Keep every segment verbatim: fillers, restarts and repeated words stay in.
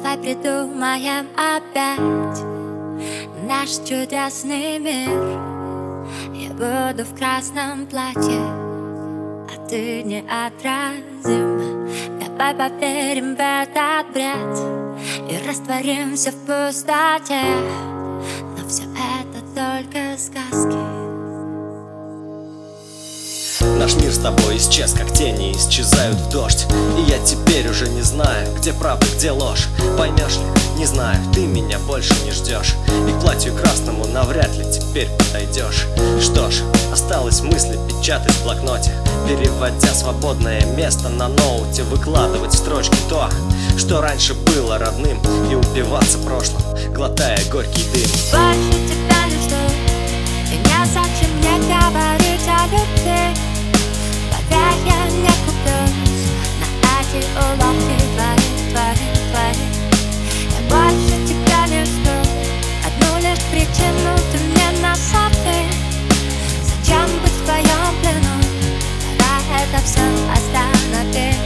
Давай придумаем опять наш чудесный мир. Я буду в красном платье, а ты неотразима. Давай поверим в этот бред и растворимся в пустоте. Но все это только сказки. Наш мир с тобой исчез, как тени исчезают в дождь. И я теперь уже не знаю, где правда, где ложь. Поймешь ли? Не знаю, ты меня больше не ждешь. И к платью красному навряд ли теперь подойдешь. Что ж, осталось мысли печатать в блокноте, переводя свободное место на ноуте, выкладывать в строчки то, что раньше было родным, и упиваться прошлым, глотая горький дым. Больше тебя не жду, и не зачем мне говорить о любви. Поверь, я не куплюсь на эти уловки твои, твои, твои. Я больше тебя не жду, одну лишь причину ты мне назови. Зачем быть в твоем плену? Пора это все остановить.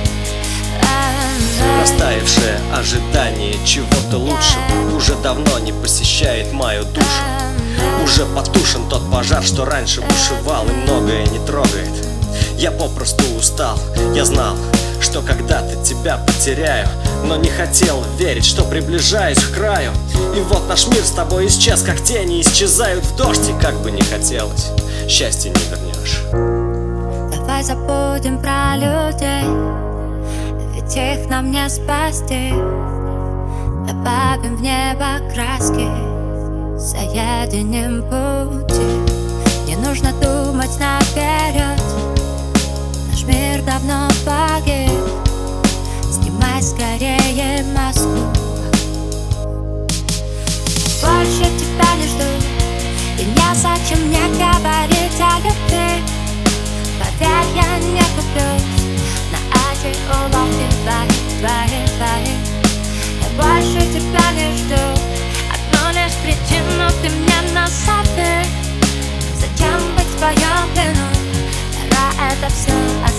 Растаявшее ожидание чего-то лучшего уже давно не посещает мою душу. Уже потушен тот пожар, что раньше бушевал, и многое не трогает. Я попросту устал, я знал, что когда-то тебя потеряю, но не хотел верить, что приближаюсь к краю. И вот наш мир с тобой исчез, как тени исчезают в дождь. И как бы не хотелось, счастья не вернешь. Давай забудем про людей, ведь их нам не спасти. Добавим в небо краски, соединим пути. Не нужно думать наперед, наш мир давно погиб. Снимай скорее маску. Больше тебя не жду, и не зачем мне говорить о любви. Поверь, я не куплюсь на эти уловки твои, твои, твои. Я больше тебя не жду, одну лишь причину ты мне назови. Зачем быть в твоем плену? Пора это все